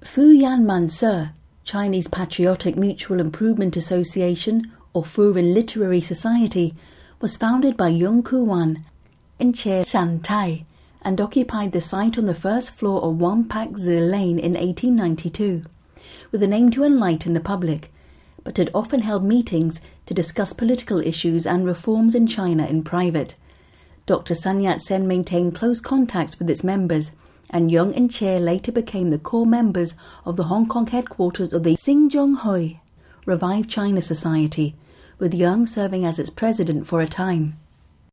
Fu Yan Man Se, Chinese Patriotic Mutual Improvement Association, or Furin Literary Society, was founded by Yung Ku-wan and Che Shan-tai and occupied the site on the first floor of Wang Pak Zi Lane in 1892, with an aim to enlighten the public, but had often held meetings to discuss political issues and reforms in China in private. Dr. Sun Yat-sen maintained close contacts with its members, and Yung and Che later became the core members of the Hong Kong headquarters of the Xinzhonghui Revived China Society, with Yung serving as its president for a time.